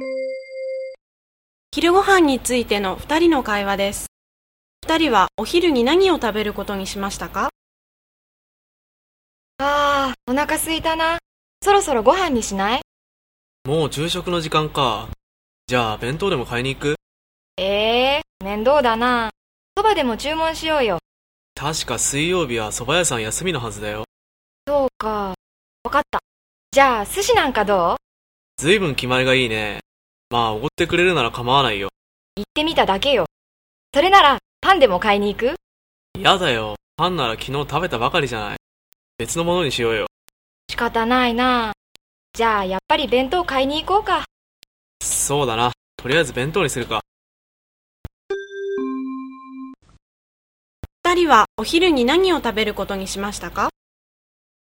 昼ご飯についての2人の会話です。2人はお昼に何を食べることにしましたか？ お腹すいたな。そろそろご飯にしない？ もう昼食の時間か。じゃあ弁当でも買いに行く？ 面倒だな。そばでも注文しようよ。 確か水曜日は蕎麦屋さん休みのはずだよ。 そうか。わかった。じゃあ寿司なんかどう？ ずいぶん決まりがいいね。まあおごってくれるなら構わないよ。 言ってみただけよ。それならパンでも買いに行く？ やだよ。パンなら昨日食べたばかりじゃない。別のものにしようよ。 仕方ないな。じゃあやっぱり弁当買いに行こうか。 そうだな。とりあえず弁当にするか。 2人はお昼に何を食べることにしましたか？